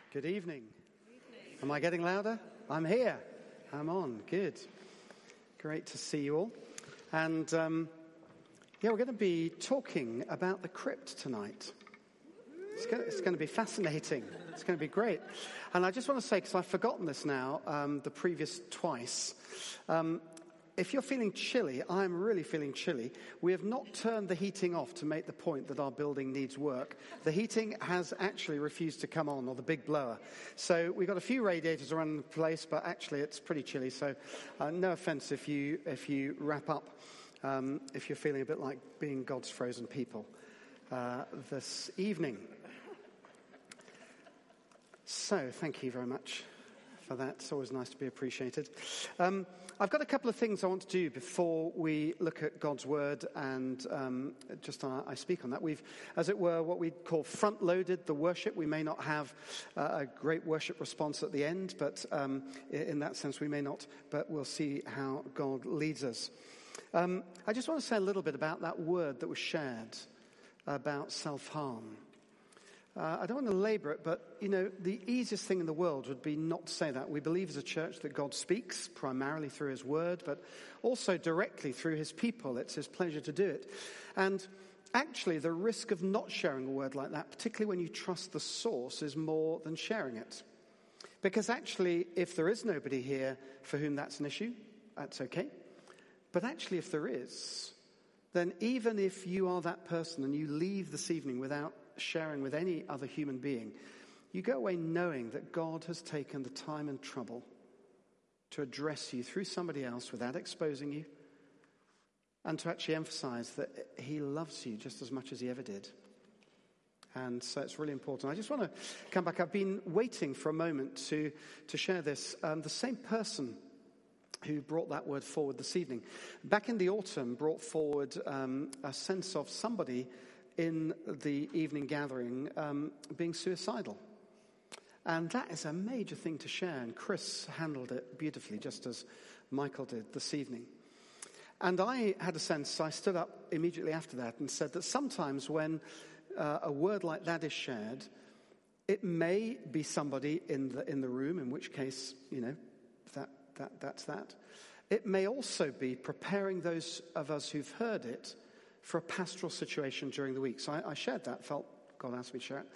Good evening. Am I getting louder? I'm here. I'm on. Good. Great to see you all. And we're going to be talking about the crypt tonight. It's going to be fascinating. It's going to be great. And I just want to say, because I've forgotten this now, the previous twice, if you're feeling chilly, I'm really feeling chilly. We have not turned the heating off to make the point that our building needs work. The heating has actually refused to come on, or the big blower. So we've got a few radiators around the place, but actually it's pretty chilly. So no offense if you wrap up, if you're feeling a bit like being God's frozen people this evening. So thank you very much for that. It's always nice to be appreciated. I've got a couple of things I want to do before we look at God's Word, and I speak on that. We've, as it were, what we call front-loaded the worship. We may not have a great worship response at the end, but in that sense we may not, but we'll see how God leads us. I just want to say a little bit about that word that was shared about self-harm. I don't want to labor it, but, the easiest thing in the world would be not to say that. We believe as a church that God speaks primarily through his word, but also directly through his people. It's his pleasure to do it. And actually, the risk of not sharing a word like that, particularly when you trust the source, is more than sharing it. Because actually, if there is nobody here for whom that's an issue, that's okay. But actually, if there is, then even if you are that person and you leave this evening without sharing with any other human being, you go away knowing that God has taken the time and trouble to address you through somebody else without exposing you, and to actually emphasize that he loves you just as much as he ever did. And so it's really important. I just want to come back. I've been waiting for a moment to share this. The same person who brought that word forward this evening, back in the autumn, brought forward a sense of somebody in the evening gathering being suicidal. And that is a major thing to share, and Chris handled it beautifully, just as Michael did this evening. And I had a sense, I stood up immediately after that and said that sometimes when a word like that is shared, it may be somebody in the room, in which case, that's that. It may also be preparing those of us who've heard it for a pastoral situation during the week. So I shared that, felt God asked me to share it.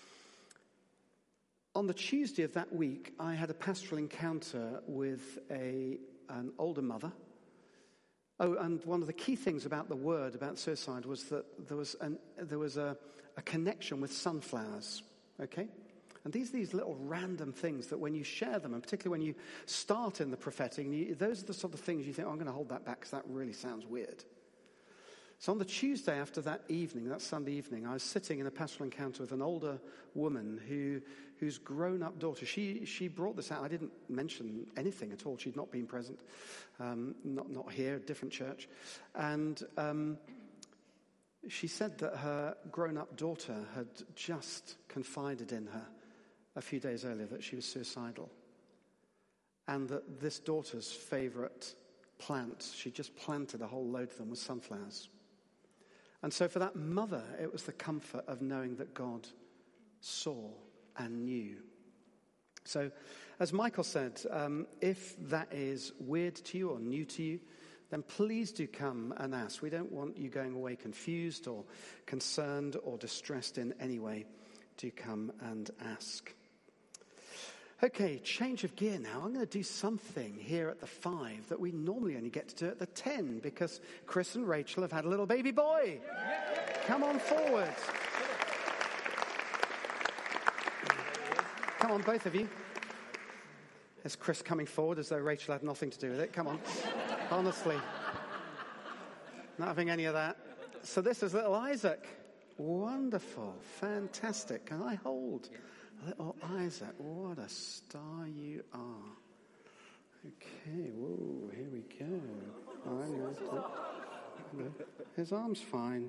On the Tuesday of that week, I had a pastoral encounter with an older mother. Oh, and one of the key things about the word about suicide was that there was a connection with sunflowers, okay? And these little random things that when you share them, and particularly when you start in the prophetic, those are the sort of things you think, I'm going to hold that back because that really sounds weird. So on the Tuesday after that evening, that Sunday evening, I was sitting in a pastoral encounter with an older woman whose grown-up daughter, she brought this out. I didn't mention anything at all. She'd not been present, not here, different church. And she said that her grown-up daughter had just confided in her a few days earlier that she was suicidal. And that this daughter's favourite plant, she just planted a whole load of them, was sunflowers. And so for that mother, it was the comfort of knowing that God saw and knew. So, as Michael said, if that is weird to you or new to you, then please do come and ask. We don't want you going away confused or concerned or distressed in any way. Do come and ask. Okay, change of gear now. I'm going to do something here at the 5 that we normally only get to do at the 10 because Chris and Rachel have had a little baby boy. Come on forward. Come on, both of you. There's Chris coming forward as though Rachel had nothing to do with it. Come on. Honestly. Not having any of that. So this is little Isaac. Wonderful. Fantastic. Can I hold? Little Isaac, what a star you are. Okay, whoa, here we go. His arm's fine.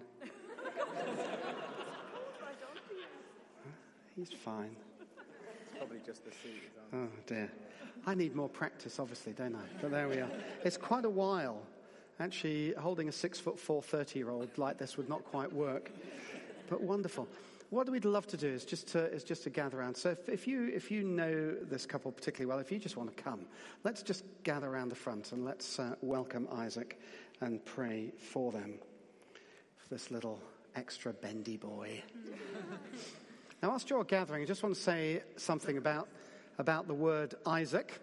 He's fine. It's probably just the seat. Oh, dear. I need more practice, obviously, don't I? But there we are. It's quite a while. Actually, holding a 6'4", 30-year-old like this would not quite work. But wonderful. what we'd love to do is just to gather around. So if you know this couple particularly well, if you just want to come, let's just gather around the front and let's welcome Isaac and pray for them, for this little extra bendy boy. Now, whilst you're gathering, I just want to say something about the word Isaac.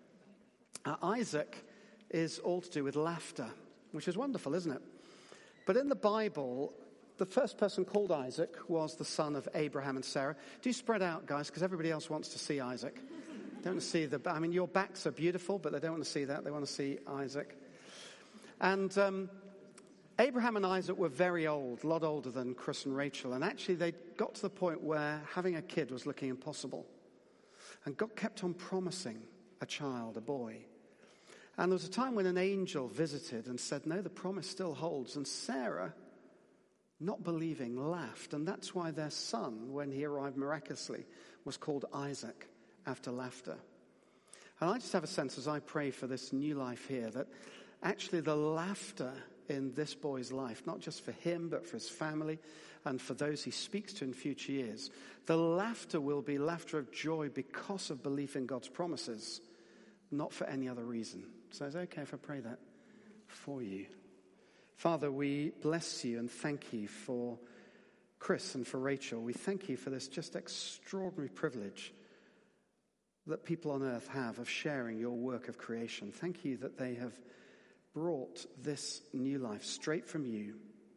Isaac is all to do with laughter, which is wonderful, isn't it? But in the Bible, the first person called Isaac was the son of Abraham and Sarah. Do spread out, guys, because everybody else wants to see Isaac. They don't want to see your backs are beautiful, but they don't want to see that. They want to see Isaac. And Abraham and Isaac were very old, a lot older than Chris and Rachel. And actually, they got to the point where having a kid was looking impossible. And God kept on promising a child, a boy. And there was a time when an angel visited and said, no, the promise still holds. And Sarah, not believing, laughed. And that's why their son, when he arrived miraculously, was called Isaac, after laughter. And I just have a sense as I pray for this new life here that actually the laughter in this boy's life, not just for him, but for his family and for those he speaks to in future years, the laughter will be laughter of joy because of belief in God's promises, not for any other reason. So is it okay if I pray that for you? Father, we bless you and thank you for Chris and for Rachel. We thank you for this just extraordinary privilege that people on earth have of sharing your work of creation. Thank you that they have brought this new life straight from you.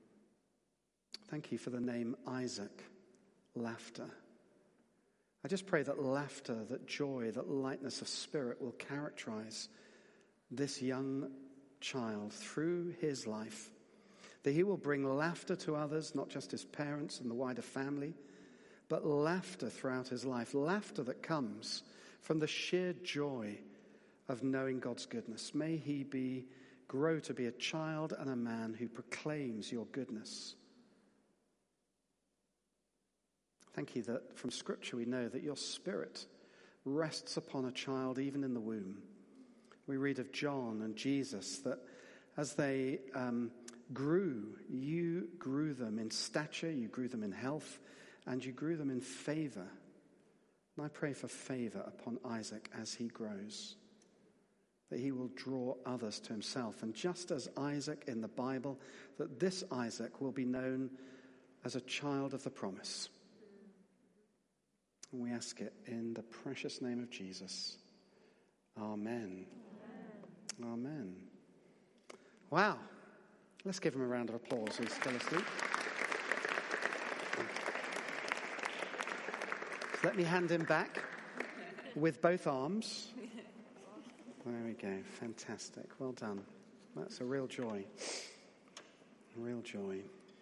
Thank you for the name Isaac, laughter. I just pray that laughter, that joy, that lightness of spirit will characterize this young child through his life, that he will bring laughter to others, not just his parents and the wider family, but laughter throughout his life, laughter that comes from the sheer joy of knowing God's goodness. May he grow to be a child and a man who proclaims your goodness. Thank you that from Scripture we know that your Spirit rests upon a child even in the womb. We read of John and Jesus that as they grew, you grew them in stature, you grew them in health, and you grew them in favor. And I pray for favor upon Isaac as he grows, that he will draw others to himself. And just as Isaac in the Bible, that this Isaac will be known as a child of the promise. And we ask it in the precious name of Jesus. Amen. Amen. Amen. Wow. Let's give him a round of applause. He's still asleep. Let me hand him back with both arms. There we go. Fantastic. Well done. That's a real joy. A real joy.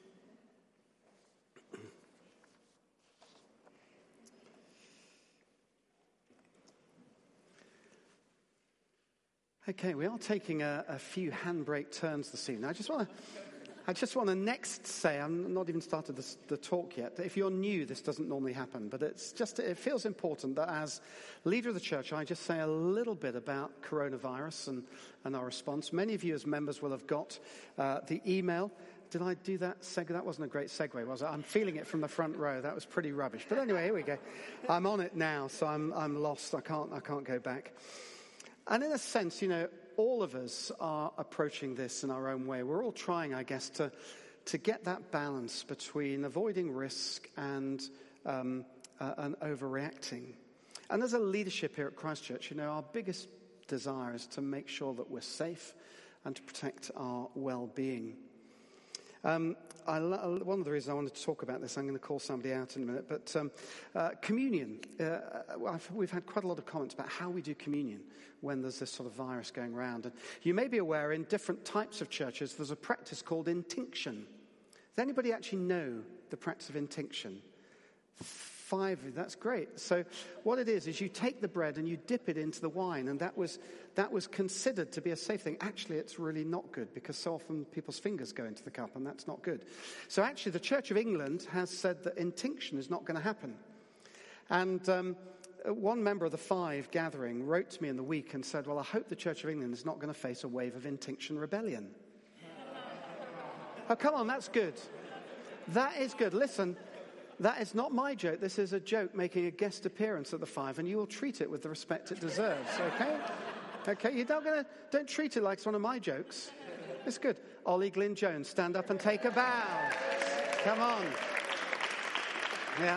Okay, we are taking a few handbrake turns this evening. I just want to next say, I'm not even started the talk yet. If you're new, this doesn't normally happen, but it feels important that as leader of the church, I just say a little bit about coronavirus and our response. Many of you as members will have got the email. Did I do that segue? That wasn't a great segue, was it? I'm feeling it from the front row. That was pretty rubbish. But anyway, here we go. I'm on it now, so I'm lost. I can't go back. And in a sense, all of us are approaching this in our own way. We're all trying, I guess, to get that balance between avoiding risk and overreacting. And as a leadership here at Christchurch, our biggest desire is to make sure that we're safe and to protect our well-being. One of the reasons I wanted to talk about this, I'm going to call somebody out in a minute, but communion. We've had quite a lot of comments about how we do communion when there's this sort of virus going around. And you may be aware in different types of churches there's a practice called intinction. Does anybody actually know the practice of intinction? 5, that's great. So what it is you take the bread and you dip it into the wine, and that was considered to be a safe thing. Actually, it's really not good because so often people's fingers go into the cup, and that's not good. So actually, the Church of England has said that intinction is not going to happen. And one member of the 5 gathering wrote to me in the week and said, well, I hope the Church of England is not going to face a wave of intinction rebellion. Oh, come on, that's good. That is good. Listen, That is not my joke. This is a joke making a guest appearance at the Five, and you will treat it with the respect it deserves, okay? Okay, you don't treat it like it's one of my jokes. It's good. Ollie Glyn Jones, stand up and take a bow. Come on. Yeah.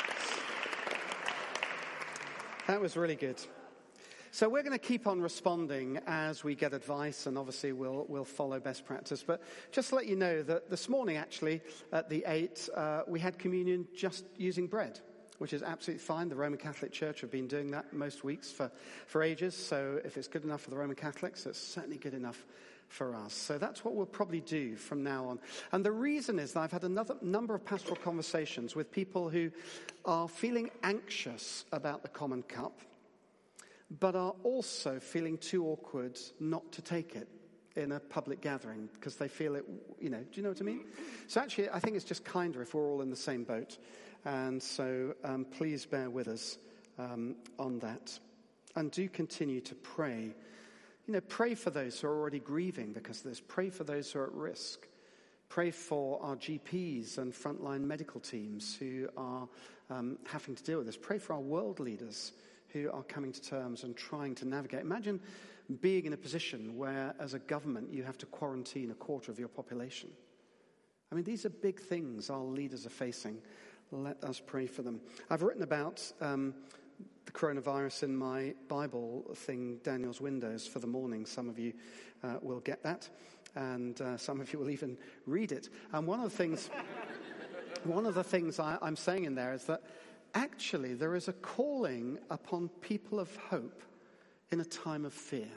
That was really good. So we're going to keep on responding as we get advice, and obviously we'll follow best practice. But just to let you know that this morning, actually, at the 8, we had communion just using bread, which is absolutely fine. The Roman Catholic Church have been doing that most weeks for ages. So if it's good enough for the Roman Catholics, it's certainly good enough for us. So that's what we'll probably do from now on. And the reason is that I've had another number of pastoral conversations with people who are feeling anxious about the common cup, but are also feeling too awkward not to take it in a public gathering because they feel it, do you know what I mean? So actually, I think it's just kinder if we're all in the same boat. And so please bear with us on that. And do continue to pray. Pray for those who are already grieving because of this. Pray for those who are at risk. Pray for our GPs and frontline medical teams who are having to deal with this. Pray for our world leaders who are coming to terms and trying to navigate. Imagine being in a position where, as a government, you have to quarantine a quarter of your population. I mean, these are big things our leaders are facing. Let us pray for them. I've written about the coronavirus in my Bible thing, Daniel's Windows, for the morning. Some of you will get that, and some of you will even read it. And one of the things I'm saying in there is that actually there is a calling upon people of hope in a time of fear.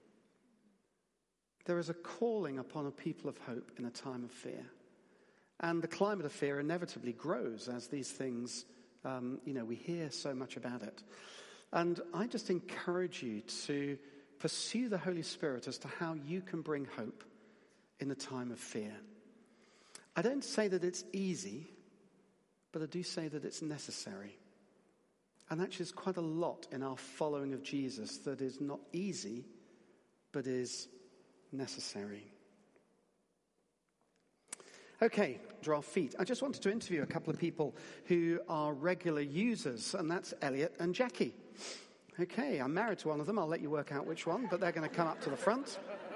There is a calling upon a people of hope in a time of fear. And the climate of fear inevitably grows as these things, we hear so much about it. And I just encourage you to pursue the Holy Spirit as to how you can bring hope in a time of fear. I don't say that it's easy, but I do say that it's necessary. And actually, there's quite a lot in our following of Jesus that is not easy, but is necessary. Okay, draw feet. I just wanted to interview a couple of people who are regular users, and that's Elliot and Jackie. Okay, I'm married to one of them. I'll let you work out which one, but they're going to come up to the front.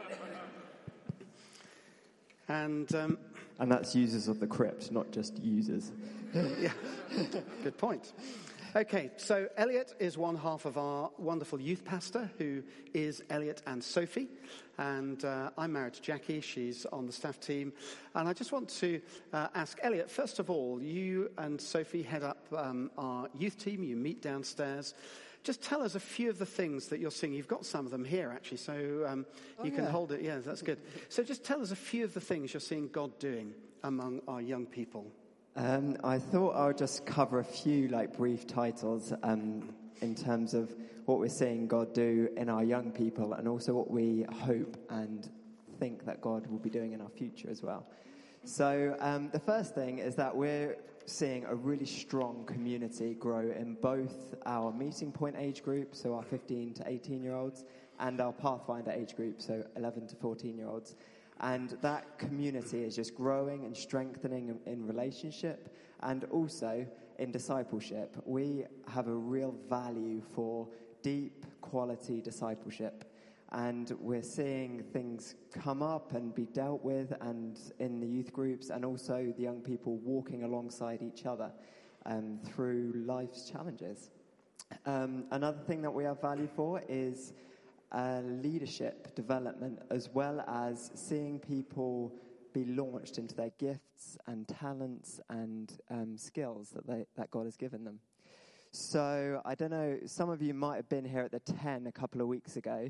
And that's users of the crypt, not just users. Yeah, good point. Okay, so Elliot is one half of our wonderful youth pastor, who is Elliot and Sophie. And I'm married to Jackie. She's on the staff team. And I just want to ask Elliot, first of all, you and Sophie head up our youth team. You meet downstairs. Just tell us a few of the things that you're seeing. You've got some of them here, actually, so you can hold it. Yeah, that's good. So just tell us a few of the things you're seeing God doing among our young people. I thought I would just cover a few brief titles in terms of what we're seeing God do in our young people, and also what we hope and think that God will be doing in our future as well. So the first thing is that we're seeing a really strong community grow in both our meeting point age group, so our 15 to 18-year-olds, and our Pathfinder age group, so 11 to 14-year-olds. And that community is just growing and strengthening in relationship and also in discipleship. We have a real value for deep quality discipleship. And we're seeing things come up and be dealt with and in the youth groups, and also the young people walking alongside each other through life's challenges. Another thing that we have value for is leadership development, as well as seeing people be launched into their gifts and talents and skills that God has given them. So I don't know, some of you might have been here at the 10 a couple of weeks ago,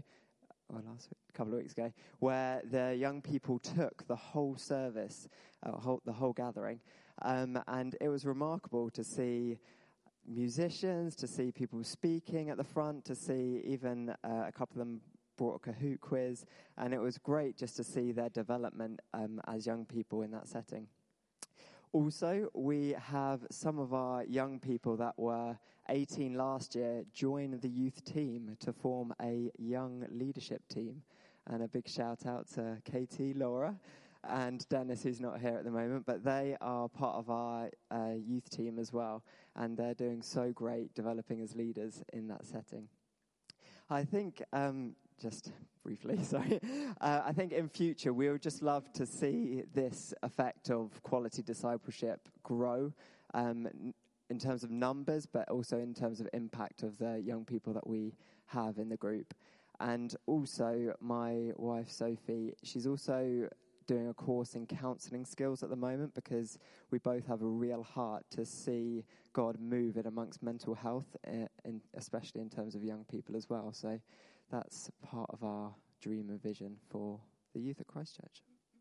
where the young people took the whole service, the whole gathering, and it was remarkable to see musicians, to see people speaking at the front, to see even a couple of them brought a Kahoot quiz, and it was great just to see their development as young people in that setting. Also, we have some of our young people that were 18 last year join the youth team to form a young leadership team, and a big shout out to Katie, Laura, and Dennis, who's not here at the moment, but they are part of our youth team as well, and they're doing so great developing as leaders in that setting. I think, just briefly, sorry, I think in future we would just love to see this effect of quality discipleship grow in terms of numbers, but also in terms of impact of the young people that we have in the group. And also my wife, Sophie, she's also doing a course in counselling skills at the moment, because we both have a real heart to see God move it amongst mental health, especially in terms of young people as well. So that's part of our dream and vision for the youth at Christchurch.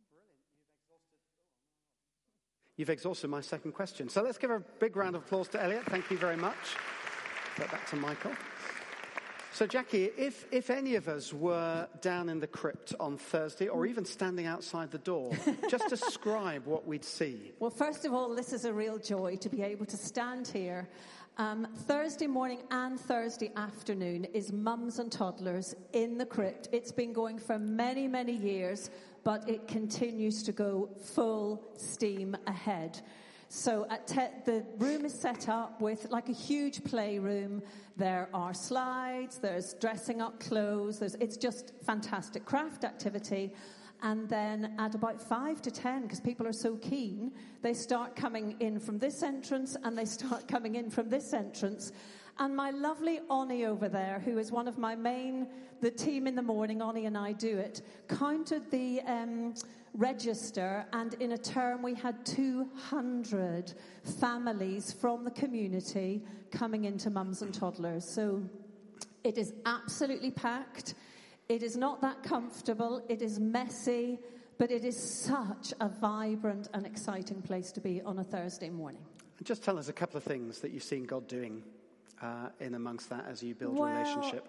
You've exhausted my second question. So let's give a big round of applause to Elliot. Thank you very much. Get back to Michael. So, Jackie, if any of us were down in the crypt on Thursday, or even standing outside the door, just describe what we'd see. Well, first of all, this is a real joy to be able to stand here. Thursday morning and Thursday afternoon is Mums and Toddlers in the crypt. It's been going for many, many years, but it continues to go full steam ahead. So the room is set up with like a huge playroom. There are slides, there's dressing up clothes, it's just fantastic craft activity. And then at about 5 to 10, because people are so keen, they start coming in from this entrance and they start coming in from this entrance. And my lovely Oni over there, who is one of my the team in the morning, Oni and I do it, counted the register, and in a term we had 200 families from the community coming into Mums and Toddlers. So it is absolutely packed. It is not that comfortable. It is messy, but it is such a vibrant and exciting place to be on a Thursday morning. And just tell us a couple of things that you've seen God doing in amongst that as you build relationship.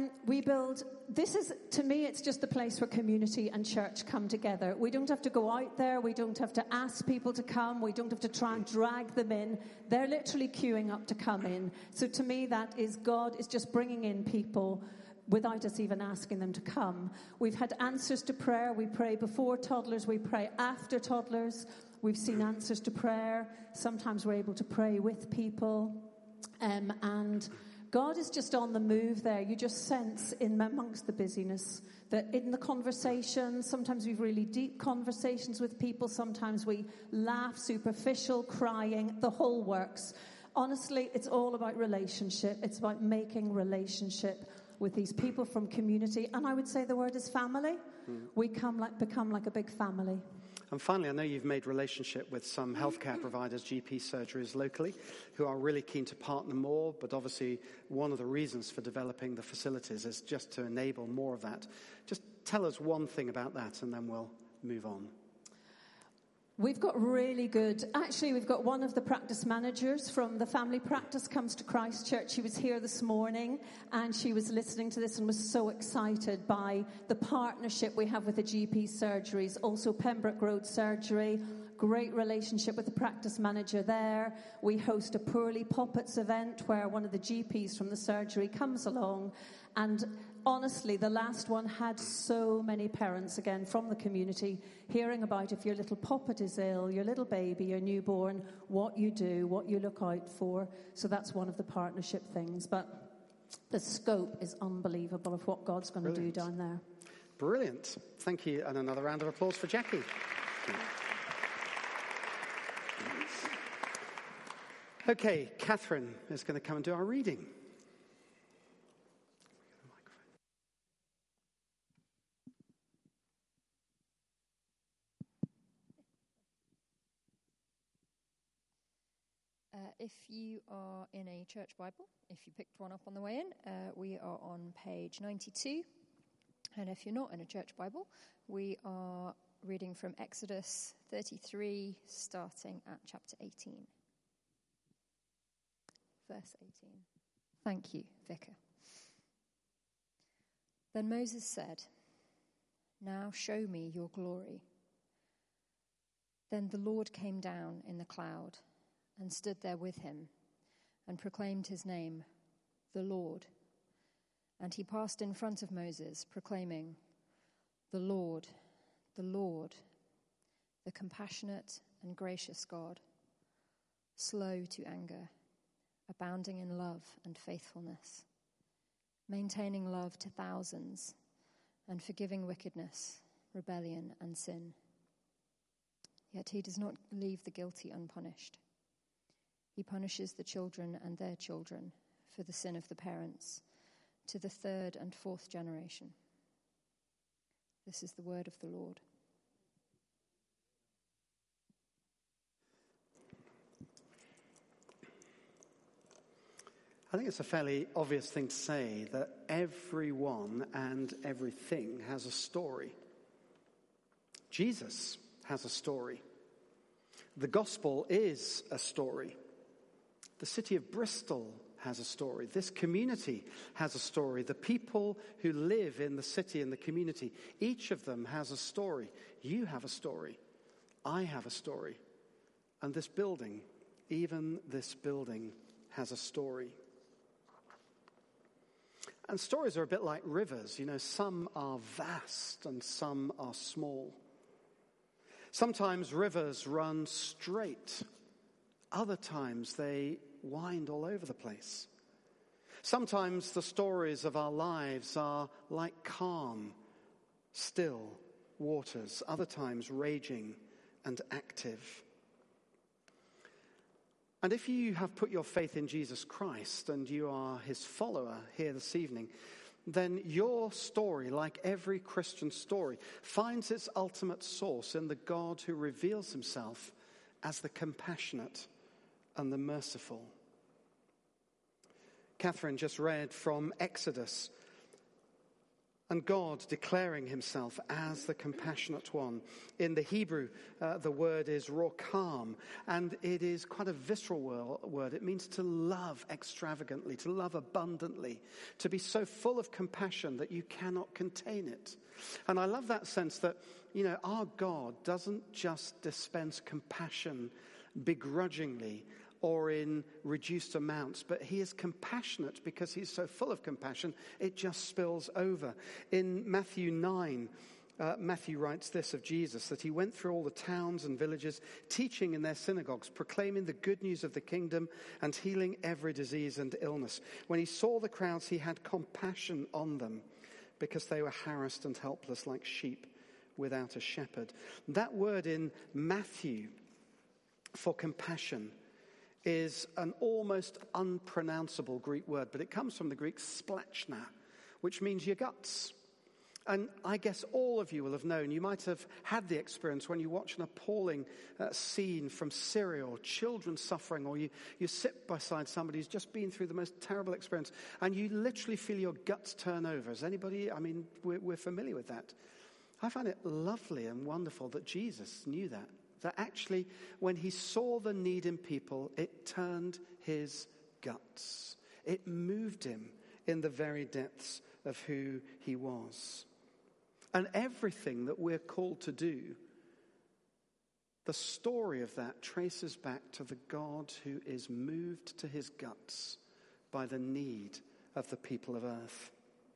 To me, it's just the place where community and church come together. We don't have to go out there. We don't have to ask people to come. We don't have to try and drag them in. They're literally queuing up to come in. So to me, that is God is just bringing in people without us even asking them to come. We've had answers to prayer. We pray before toddlers. We pray after toddlers. We've seen answers to prayer. Sometimes we're able to pray with people. And God is just on the move there. You just sense in amongst the busyness that in the conversations, sometimes we've really deep conversations with people. Sometimes we laugh, superficial, crying, the whole works. Honestly, it's all about relationship. It's about making relationship with these people from community. And I would say the word is family. We become like a big family. And finally, I know you've made relationship with some healthcare providers, GP surgeries locally, who are really keen to partner more, but obviously one of the reasons for developing the facilities is just to enable more of that. Just tell us one thing about that, and then we'll move on. We've got one of the practice managers from the family practice comes to Christchurch. She was here this morning and she was listening to this and was so excited by the partnership we have with the GP surgeries. Also Pembroke Road Surgery, great relationship with the practice manager there. We host a Poorly Poppets event where one of the GPs from the surgery comes along, and honestly, the last one had so many parents, again, from the community, hearing about if your little poppet is ill, your little baby, your newborn, what you do, what you look out for. So that's one of the partnership things. But the scope is unbelievable of what God's going to do down there. Brilliant. Thank you. And another round of applause for Jackie. Okay, Catherine is going to come and do our reading. If you are in a church Bible, if you picked one up on the way in, we are on page 92. And if you're not in a church Bible, we are reading from Exodus 33, starting at chapter 18. Verse 18. Thank you, Vicar. Then Moses said, "Now show me your glory." Then the Lord came down in the cloud and stood there with him, and proclaimed his name, the Lord. And he passed in front of Moses, proclaiming, the Lord, the compassionate and gracious God, slow to anger, abounding in love and faithfulness, maintaining love to thousands, and forgiving wickedness, rebellion, and sin. Yet he does not leave the guilty unpunished. He punishes the children and their children for the sin of the parents, to the third and fourth generation. This is the word of the Lord. I think it's a fairly obvious thing to say that everyone and everything has a story. Jesus has a story. The gospel is a story. The city of Bristol has a story. This community has a story. The people who live in the city and the community, each of them has a story. You have a story. I have a story. And this building, even this building, has a story. And stories are a bit like rivers. You know, some are vast and some are small. Sometimes rivers run straight. Other times they wind all over the place. Sometimes the stories of our lives are like calm, still waters. Other times raging and active. And if you have put your faith in Jesus Christ and you are his follower here this evening, then your story, like every Christian story, finds its ultimate source in the God who reveals himself as the compassionate and the merciful. Catherine just read from Exodus, and God declaring himself as the compassionate one. In the Hebrew, the word is rokam, and it is quite a visceral word. It means to love extravagantly, to love abundantly, to be so full of compassion that you cannot contain it. And I love that sense that, you know, our God doesn't just dispense compassion begrudgingly or in reduced amounts, but he is compassionate because he's so full of compassion, it just spills over. In Matthew 9, Matthew writes this of Jesus, that he went through all the towns and villages, teaching in their synagogues, proclaiming the good news of the kingdom and healing every disease and illness. When he saw the crowds, he had compassion on them because they were harassed and helpless like sheep without a shepherd. That word in Matthew for compassion is an almost unpronounceable Greek word, but it comes from the Greek splachna, which means your guts. And I guess all of you will have known, you might have had the experience when you watch an appalling scene from Syria or children suffering, or you sit beside somebody who's just been through the most terrible experience, and you literally feel your guts turn over. Is anybody, I mean, we're familiar with that. I find it lovely and wonderful that Jesus knew that. That actually, when he saw the need in people, it turned his guts. It moved him in the very depths of who he was. And everything that we're called to do, the story of that traces back to the God who is moved to his guts by the need of the people of earth.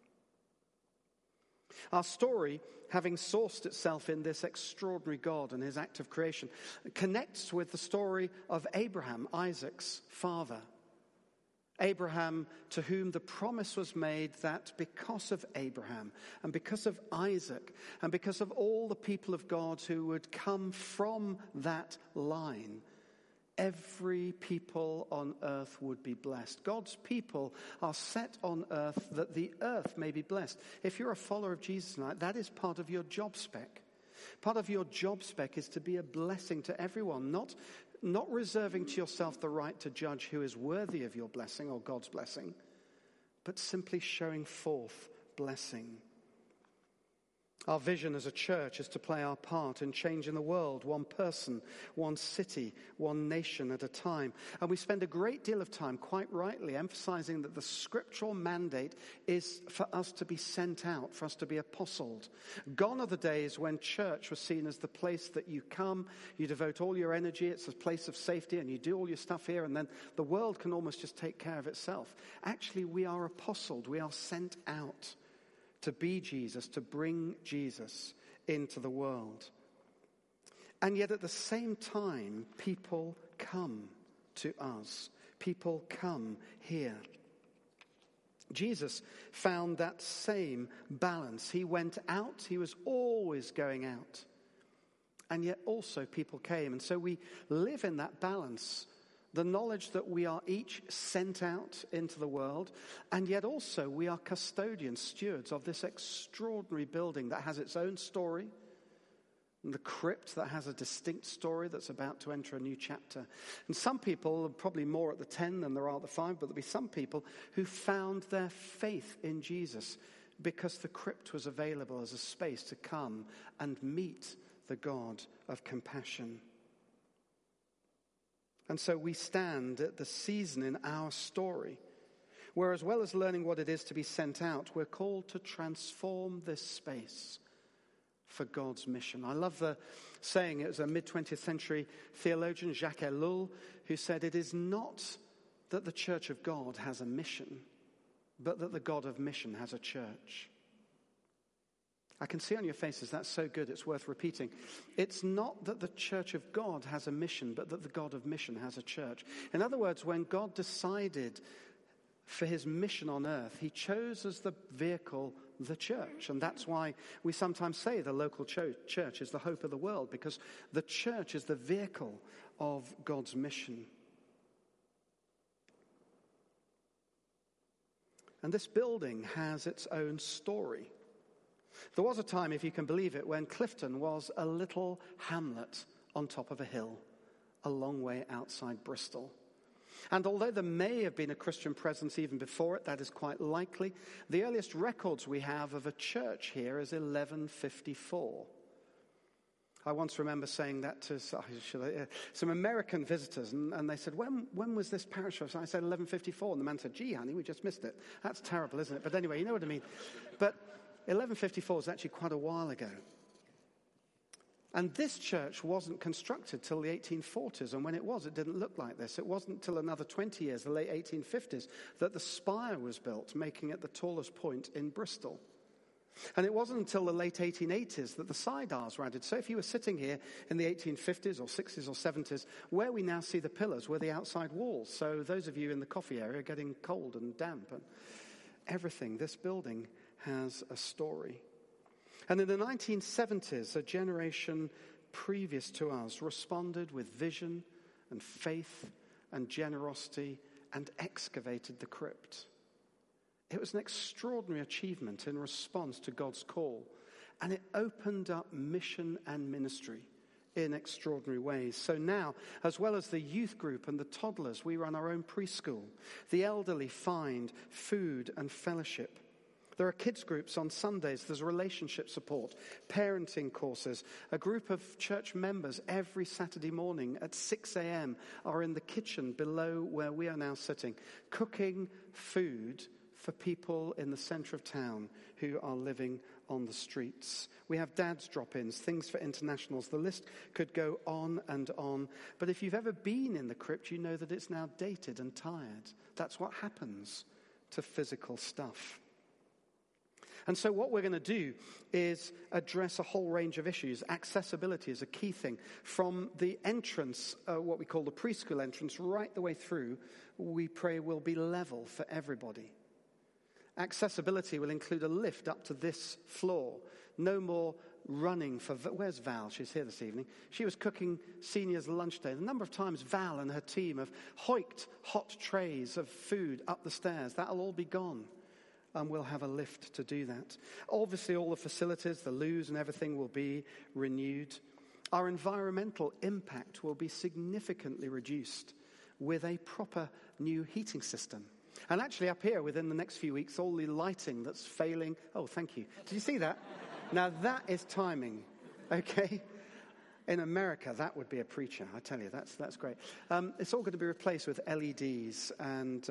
Our story, having sourced itself in this extraordinary God and his act of creation, connects with the story of Abraham, Isaac's father. Abraham, to whom the promise was made that because of Abraham and because of Isaac and because of all the people of God who would come from that line, every people on earth would be blessed. God's people are set on earth that the earth may be blessed. If you're a follower of Jesus tonight, that is part of your job spec. Part of your job spec is to be a blessing to everyone, not reserving to yourself the right to judge who is worthy of your blessing or God's blessing, but simply showing forth blessing. Our vision as a church is to play our part in changing the world, one person, one city, one nation at a time. And we spend a great deal of time, quite rightly, emphasizing that the scriptural mandate is for us to be sent out, for us to be apostled. Gone are the days when church was seen as the place that you come, you devote all your energy, it's a place of safety, and you do all your stuff here, and then the world can almost just take care of itself. Actually, we are apostled, we are sent out to be Jesus, to bring Jesus into the world. And yet at the same time, people come to us. People come here. Jesus found that same balance. He went out. He was always going out. And yet also people came. And so we live in that balance. The knowledge that we are each sent out into the world. And yet also we are custodians, stewards of this extraordinary building that has its own story. And the crypt that has a distinct story that's about to enter a new chapter. And some people, probably more at the 10 than there are at the 5, but there'll be some people who found their faith in Jesus because the crypt was available as a space to come and meet the God of compassion. And so we stand at the season in our story where, as well as learning what it is to be sent out, we're called to transform this space for God's mission. I love the saying, it was a mid-20th century theologian, Jacques Ellul, who said, "It is not that the Church of God has a mission, but that the God of mission has a church." I can see on your faces, that's so good, it's worth repeating. It's not that the Church of God has a mission, but that the God of mission has a church. In other words, when God decided for his mission on earth, he chose as the vehicle the church. And that's why we sometimes say the local church is the hope of the world, because the church is the vehicle of God's mission. And this building has its own story. There was a time, if you can believe it, when Clifton was a little hamlet on top of a hill, a long way outside Bristol. And although there may have been a Christian presence even before it, that is quite likely, the earliest records we have of a church here is 1154. I once remember saying that to some American visitors, and they said, when was this parish? I said 1154, and the man said, "Gee, honey, we just missed it." That's terrible, isn't it? But anyway, you know what I mean. But 1154 is actually quite a while ago. And this church wasn't constructed till the 1840s, and when it was, it didn't look like this. It wasn't till another 20 years, the late 1850s, that the spire was built, making it the tallest point in Bristol. And it wasn't until the late 1880s that the side aisles were added. So if you were sitting here in the 1850s or 60s or 70s, where we now see the pillars were the outside walls. So those of you in the coffee area are getting cold and damp and everything. This building has a story. And in the 1970s, a generation previous to us responded with vision and faith and generosity and excavated the crypt. It was an extraordinary achievement in response to God's call, and it opened up mission and ministry in extraordinary ways. So now, as well as the youth group and the toddlers, we run our own preschool. The elderly find food and fellowship. There are kids groups on Sundays. There's relationship support, parenting courses. A group of church members every Saturday morning at 6 a.m. are in the kitchen below where we are now sitting, cooking food for people in the centre of town who are living on the streets. We have dads drop-ins, things for internationals. The list could go on and on. But if you've ever been in the crypt, you know that it's now dated and tired. That's what happens to physical stuff. And so what we're going to do is address a whole range of issues. Accessibility is a key thing. From the entrance, what we call the preschool entrance, right the way through, we pray will be level for everybody. Accessibility will include a lift up to this floor. No more running for... Where's Val? She's here this evening. She was cooking seniors' lunch day. The number of times Val and her team have hoiked hot trays of food up the stairs, that'll all be gone. And we'll have a lift to do that. Obviously, all the facilities, the loos and everything will be renewed. Our environmental impact will be significantly reduced with a proper new heating system. And actually up here, within the next few weeks, all the lighting that's failing... Oh, thank you. Did you see that? Now, that is timing, okay? In America, that would be a preacher, I tell you. That's great. It's all going to be replaced with LEDs and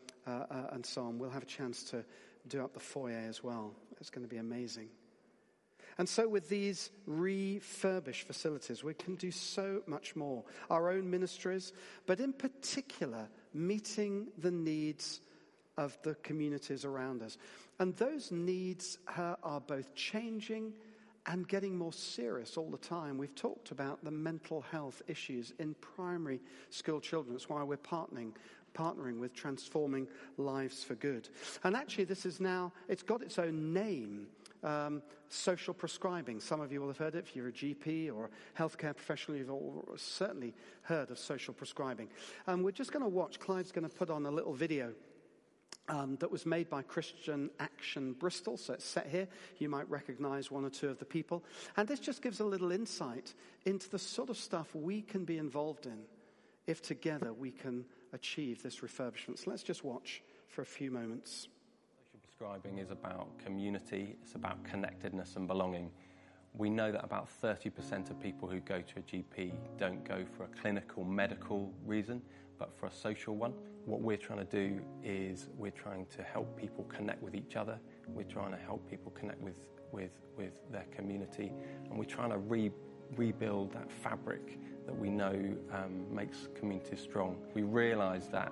so on. We'll have a chance to do up the foyer as well. It's going to be amazing. And so with these refurbished facilities, we can do so much more. Our own ministries, but in particular, meeting the needs of the communities around us. And those needs are both changing and getting more serious all the time. We've talked about the mental health issues in primary school children. That's why we're partnering with Transforming Lives for Good. And actually this is now, it's got its own name, social prescribing. Some of you will have heard it. If you're a GP or a healthcare professional, you've all certainly heard of social prescribing. We're just going to watch, Clyde's going to put on a little video that was made by Christian Action Bristol. So it's set here. You might recognize one or two of the people. And this just gives a little insight into the sort of stuff we can be involved in if together we can achieve this refurbishment. So let's just watch for a few moments. Social prescribing is about community. It's about connectedness and belonging. We know that about 30% of people who go to a GP don't go for a clinical, medical reason, but for a social one. What we're trying to do is we're trying to help people connect with each other. We're trying to help people connect with their community. And we're trying to rebuild that fabric that we know makes communities strong. We realise that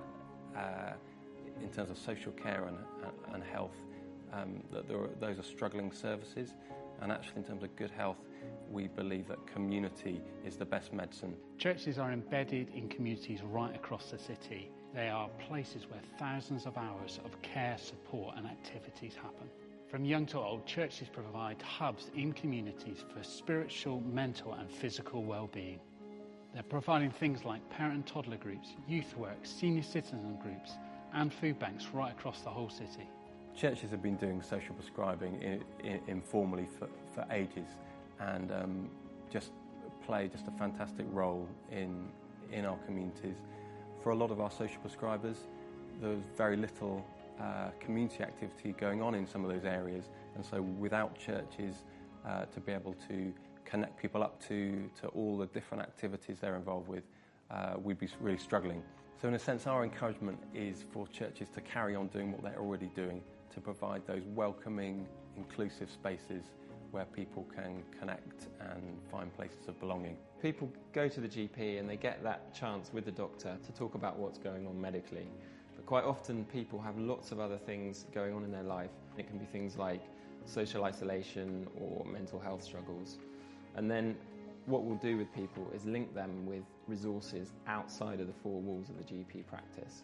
in terms of social care and health, that those are struggling services. And actually, in terms of good health, we believe that community is the best medicine. Churches are embedded in communities right across the city. They are places where thousands of hours of care, support and activities happen. From young to old, churches provide hubs in communities for spiritual, mental and physical well-being. They're providing things like parent and toddler groups, youth work, senior citizen groups and food banks right across the whole city. Churches have been doing social prescribing informally for ages and just play a fantastic role in our communities. For a lot of our social prescribers, there's very little community activity going on in some of those areas, and so without churches to be able to connect people up to all the different activities they're involved with, we'd be really struggling. So in a sense, our encouragement is for churches to carry on doing what they're already doing, to provide those welcoming, inclusive spaces where people can connect and find places of belonging. People go to the GP and they get that chance with the doctor to talk about what's going on medically. But quite often people have lots of other things going on in their life. It can be things like social isolation or mental health struggles. And then what we'll do with people is link them with resources outside of the four walls of the GP practice.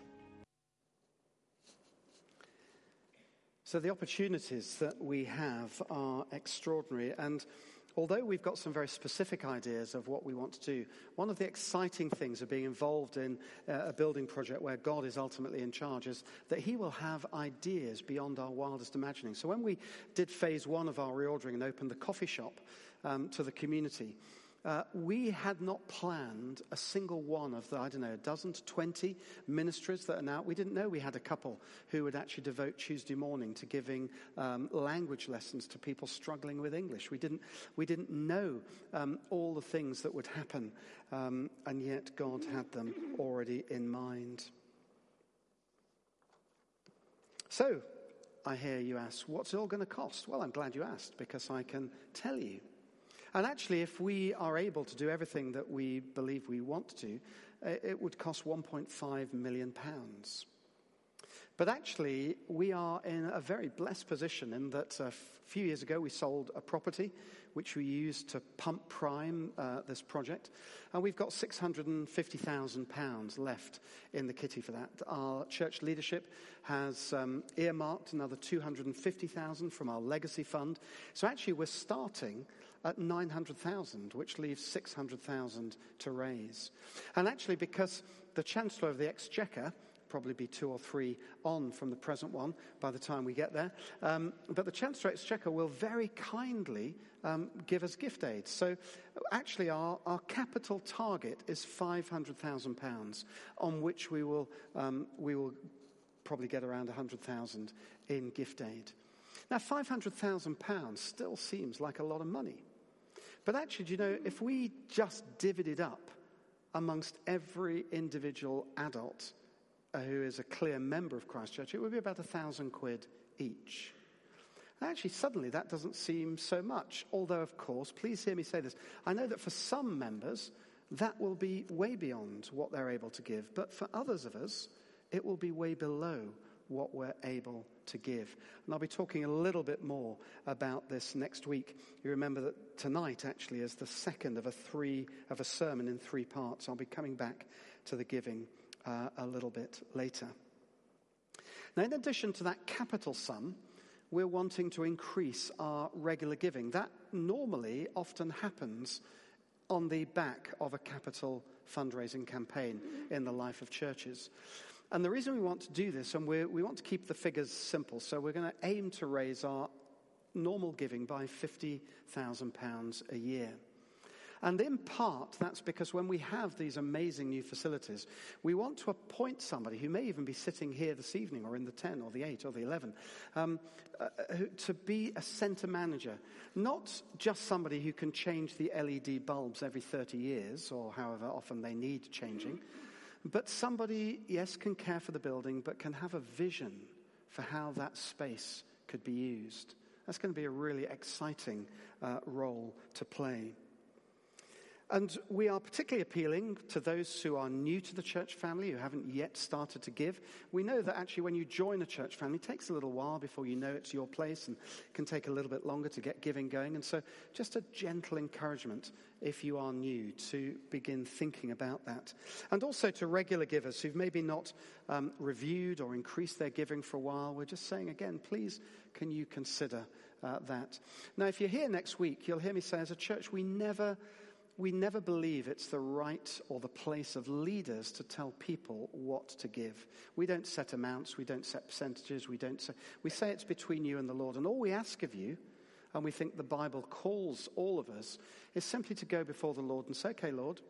So the opportunities that we have are extraordinary, and although we've got some very specific ideas of what we want to do, one of the exciting things of being involved in a building project where God is ultimately in charge is that he will have ideas beyond our wildest imagining. So when we did phase one of our reordering and opened the coffee shop to the community, we had not planned a single one of the, a dozen to 20 ministries that are now. We didn't know we had a couple who would actually devote Tuesday morning to giving language lessons to people struggling with English. We didn't know all the things that would happen, and yet God had them already in mind. So, I hear you ask, what's it all going to cost? Well, I'm glad you asked, because I can tell you. And actually, if we are able to do everything that we believe we want to, it would cost £1.5 million. But actually, we are in a very blessed position in that a few years ago we sold a property which we used to pump prime this project. And we've got £650,000 left in the kitty for that. Our church leadership has earmarked another £250,000 from our legacy fund. So actually we're starting at 900,000, which leaves 600,000 to raise. And actually, because the Chancellor of the Exchequer, probably be 2 or 3 on from the present one by the time we get there, but the Chancellor of the Exchequer will very kindly give us gift aid. So actually our capital target is £500,000, on which we will probably get around 100,000 in gift aid. Now, £500,000 still seems like a lot of money. But actually, do you know, if we just divvied it up amongst every individual adult who is a clear member of Christchurch, it would be about £1,000 each. And actually, suddenly that doesn't seem so much. Although, of course, please hear me say this. I know that for some members, that will be way beyond what they're able to give. But for others of us, it will be way below what we're able to give. And I'll be talking a little bit more about this next week. You remember that tonight actually is the second of a sermon in 3 parts. I'll be coming back to the giving a little bit later. Now, in addition to that capital sum, we're wanting to increase our regular giving. That normally often happens on the back of a capital fundraising campaign in the life of churches. And the reason we want to do this, and we want to keep the figures simple, so we're going to aim to raise our normal giving by £50,000 a year. And in part, that's because when we have these amazing new facilities, we want to appoint somebody who may even be sitting here this evening or in the 10 or the 8 or the 11 to be a centre manager. Not just somebody who can change the LED bulbs every 30 years or however often they need changing, but somebody, yes, can care for the building, but can have a vision for how that space could be used. That's going to be a really exciting role to play. And we are particularly appealing to those who are new to the church family, who haven't yet started to give. We know that actually when you join a church family, it takes a little while before you know it's your place, and it can take a little bit longer to get giving going. And so just a gentle encouragement, if you are new, to begin thinking about that. And also to regular givers who've maybe not reviewed or increased their giving for a while, we're just saying again, please, can you consider that? Now, if you're here next week, you'll hear me say as a church, we never believe it's the right or the place of leaders to tell people what to give. We don't set amounts, we don't set percentages, we say it's between you and the Lord. And all we ask of you, and we think the Bible calls all of us, is simply to go before the Lord and say, okay, Lord,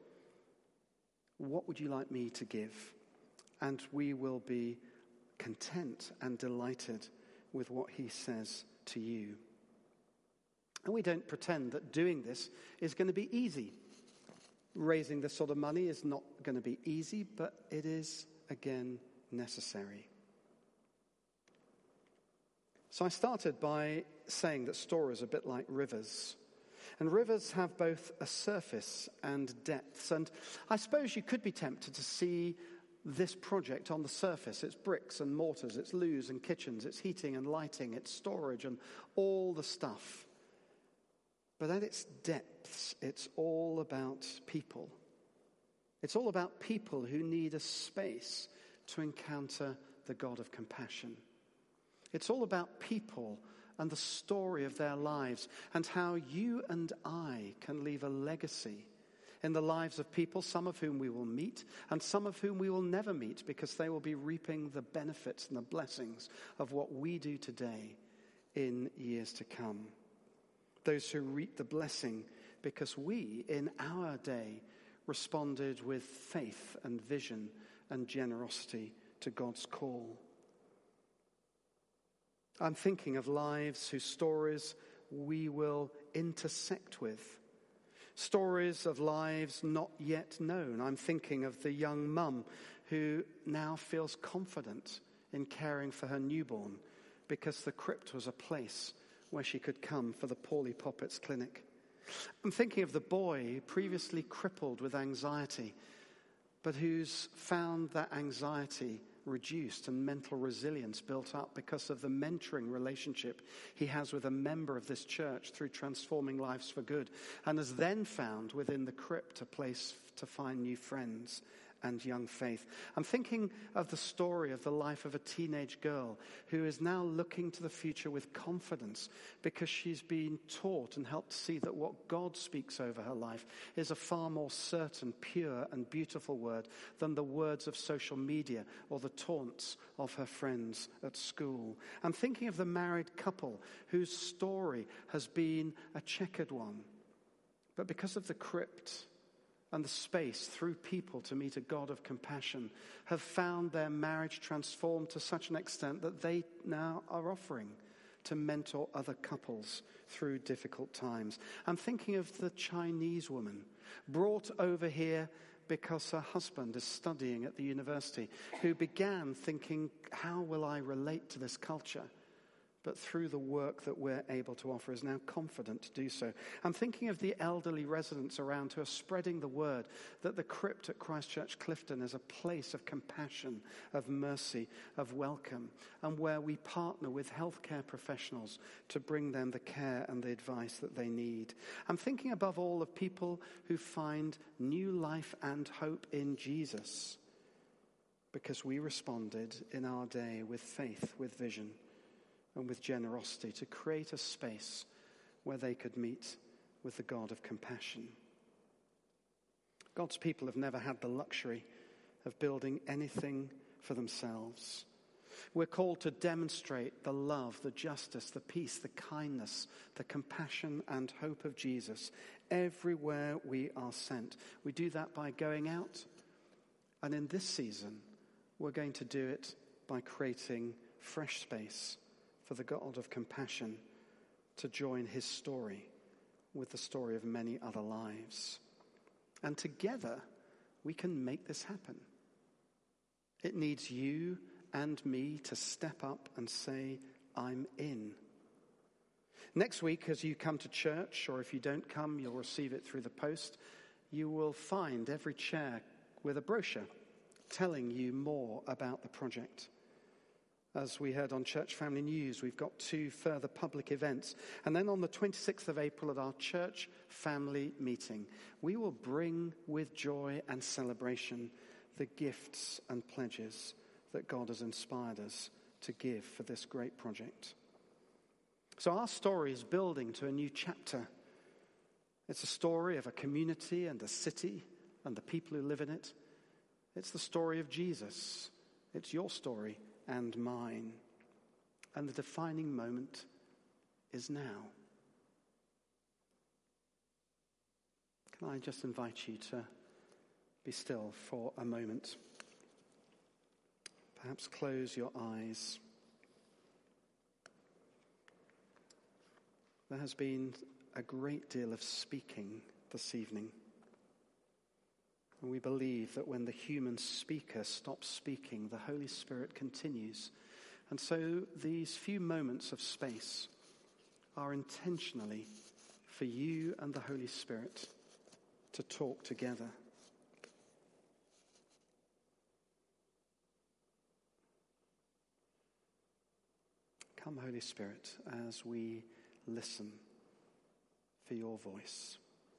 what would you like me to give? And we will be content and delighted with what he says to you. And we don't pretend that doing this is going to be easy. Raising this sort of money is not going to be easy, but it is, again, necessary. So I started by saying that stories are a bit like rivers. And rivers have both a surface and depths. And I suppose you could be tempted to see this project on the surface. It's bricks and mortars, it's loos and kitchens, it's heating and lighting, it's storage and all the stuff. But at its depths, it's all about people. It's all about people who need a space to encounter the God of compassion. It's all about people and the story of their lives and how you and I can leave a legacy in the lives of people, some of whom we will meet and some of whom we will never meet because they will be reaping the benefits and the blessings of what we do today in years to come. Those who reap the blessing because we, in our day, responded with faith and vision and generosity to God's call. I'm thinking of lives whose stories we will intersect with. Stories of lives not yet known. I'm thinking of the young mum who now feels confident in caring for her newborn because the crypt was a place where she could come for the Paulie Poppets clinic. I'm thinking of the boy previously crippled with anxiety, but who's found that anxiety reduced and mental resilience built up because of the mentoring relationship he has with a member of this church through Transforming Lives for Good, and has then found within the crypt a place to find new friends and young faith. I'm thinking of the story of the life of a teenage girl who is now looking to the future with confidence because she's been taught and helped see that what God speaks over her life is a far more certain, pure and beautiful word than the words of social media or the taunts of her friends at school. I'm thinking of the married couple whose story has been a checkered one, but because of the crypt and the space through people to meet a God of compassion, have found their marriage transformed to such an extent that they now are offering to mentor other couples through difficult times. I'm thinking of the Chinese woman brought over here because her husband is studying at the university, who began thinking, how will I relate to this culture? but through the work that we're able to offer is now confident to do so. I'm thinking of the elderly residents around who are spreading the word that the crypt at Christ Church Clifton is a place of compassion, of mercy, of welcome, and where we partner with healthcare professionals to bring them the care and the advice that they need. I'm thinking above all of people who find new life and hope in Jesus because we responded in our day with faith, with vision, and with generosity to create a space where they could meet with the God of compassion. God's people have never had the luxury of building anything for themselves. We're called to demonstrate the love, the justice, the peace, the kindness, the compassion and hope of Jesus everywhere we are sent. We do that by going out, and in this season, we're going to do it by creating fresh space for the God of compassion to join his story with the story of many other lives. And together, we can make this happen. It needs you and me to step up and say, I'm in. Next week, as you come to church, or if you don't come, you'll receive it through the post, you will find every chair with a brochure telling you more about the project. As we heard on Church Family News, we've got 2 further public events. And then on the 26th of April at our church family meeting, we will bring with joy and celebration the gifts and pledges that God has inspired us to give for this great project. So our story is building to a new chapter. It's a story of a community and a city and the people who live in it. It's the story of Jesus. It's your story and mine. And the defining moment is now. Can I just invite you to be still for a moment? Perhaps close your eyes. There has been a great deal of speaking this evening. And we believe that when the human speaker stops speaking, the Holy Spirit continues. And so these few moments of space are intentionally for you and the Holy Spirit to talk together. Come, Holy Spirit, as we listen for your voice.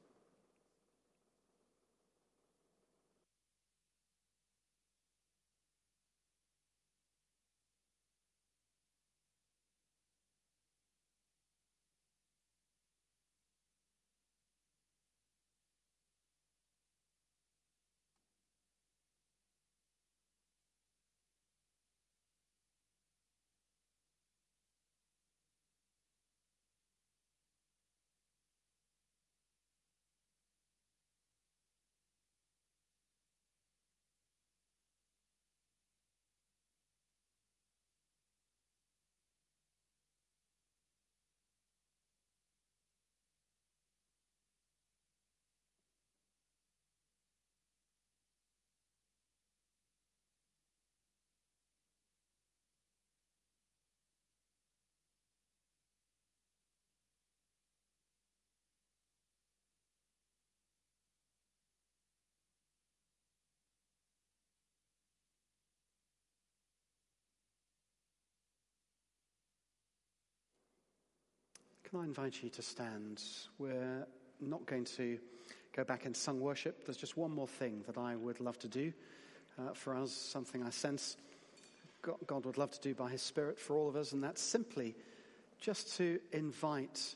Can I invite you to stand? We're not going to go back and sung worship. There's just one more thing that I would love to do for us, something I sense God would love to do by his Spirit for all of us, and that's simply just to invite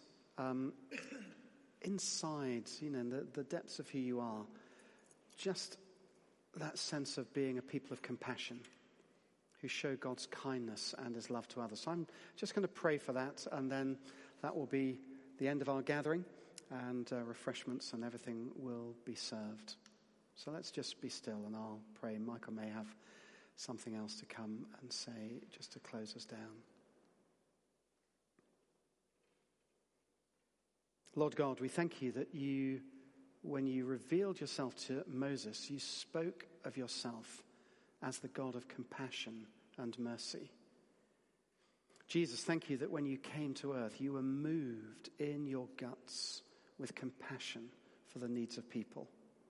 inside, the depths of who you are, just that sense of being a people of compassion who show God's kindness and his love to others. So I'm just going to pray for that, and then that will be the end of our gathering, and refreshments and everything will be served. So let's just be still, and I'll pray. Michael may have something else to come and say just to close us down. Lord God, we thank you that you, when you revealed yourself to Moses, you spoke of yourself as the God of compassion and mercy. Jesus, thank you that when you came to earth, you were moved in your guts with compassion for the needs of people.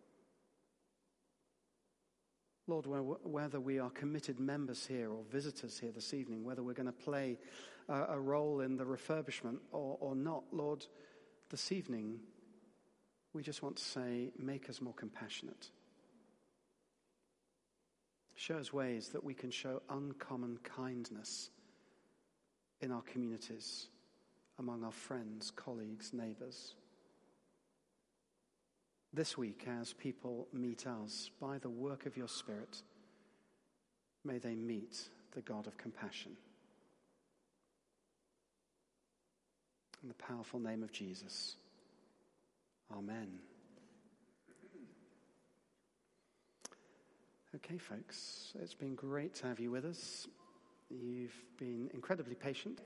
Lord, whether we are committed members here or visitors here this evening, whether we're going to play a role in the refurbishment or not, Lord, this evening we just want to say, make us more compassionate. Show us ways that we can show uncommon kindness in our communities, among our friends, colleagues, neighbours. This week, as people meet us by the work of your Spirit, may they meet the God of compassion. In the powerful name of Jesus, amen. Okay, folks, it's been great to have you with us. You've been incredibly patient.